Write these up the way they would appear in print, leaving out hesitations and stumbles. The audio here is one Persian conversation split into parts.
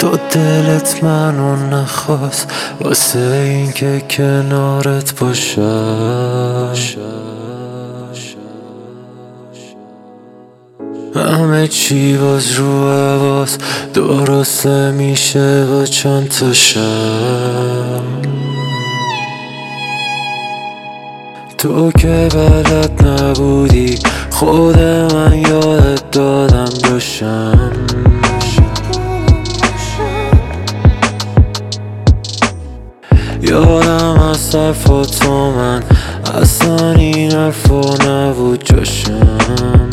تو دلت منو نخواست واسه این که کنارت باشم. همه چی باز رو حواس درسته میشه با چند تا شب. تو که بلد نبودی خود من یادت دادم باشم. یادم از حرفاتو من اصلا این حرفا نبود جاشم.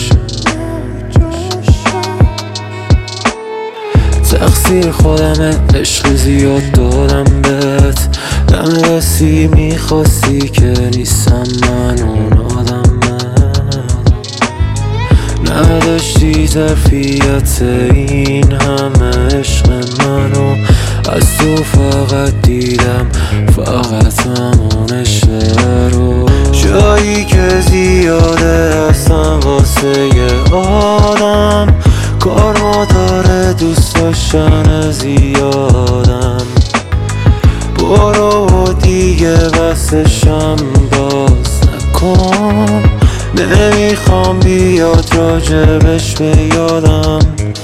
تقصیر خودمه، عشق زیاد دادم بهت، دم رسی میخواستی که نیستم من اون آدمه. نداشتی ظرفیت این همه عشق منو، از تو فقط دیدم فقط همونشه رو. جایی که زیاده اصلا واسه یه آدم، کار ما داره دوست داشتن زیادم. برو و دیگه بسشم باز نکن، نمیخوام بیاد راجبش به یادم.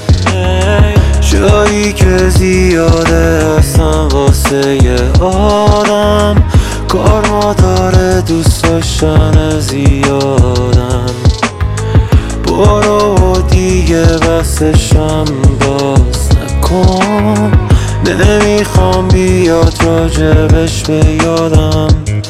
جایی که زیاده اصلا واسه یه آدم، کار ما داره دوست داشتن زیادم. برو و دیگه بسشم باز نکن، نمیخوام بیاد راجبش به یادم.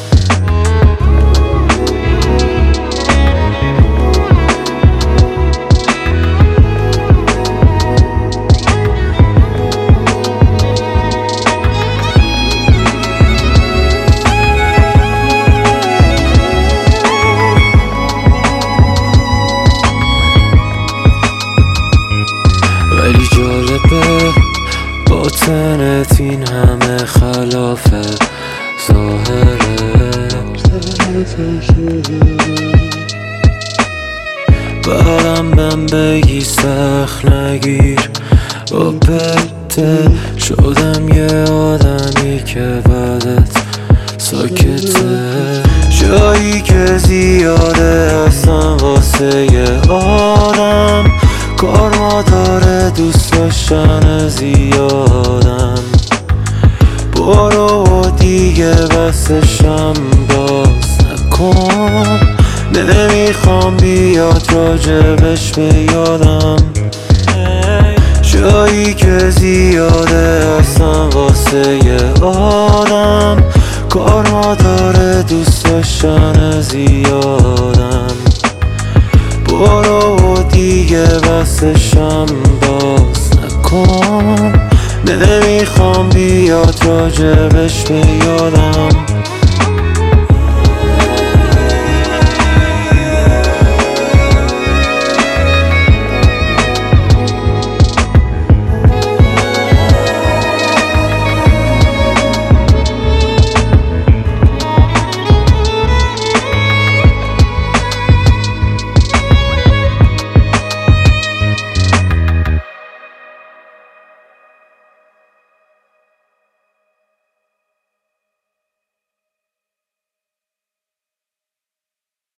ولی جالبه باطنت این همه خلافه ظاهره. بعدم بهم بگی سخت نگیر و بده، شدم یه آدمی که بعدت ساکته. جایی که زیاده اصلا واسه یه آدم، کار ما داره دوست داشتن زیادم. برو و دیگه بسشم باز نکن، نمیخوام بیاد راجبش به یادم. جایی که زیاده اصلا واسه یه آدم، کار ما داره دوست داشتن زیادم. برو و دیگه بسشم باز نکن، نمیخوام بیاد راجبش به یادم.